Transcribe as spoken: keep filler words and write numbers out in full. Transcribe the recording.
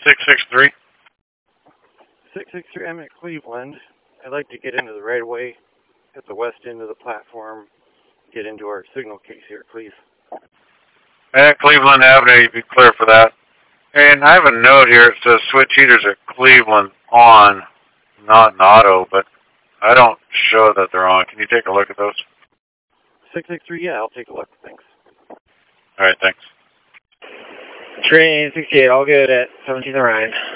six six three. six six three, I'm at Cleveland. I'd like to get into the right of way at the west end of the platform. Get into our signal case here, please. At Cleveland Avenue, you'd be clear for that. And I have a note here. It says switch heaters at Cleveland on, not in auto, but I don't show that they're on. Can you take a look at those? six six three, yeah, I'll take a look. Thanks. All right, thanks. Train sixty-eight, all good at seventeen Orion.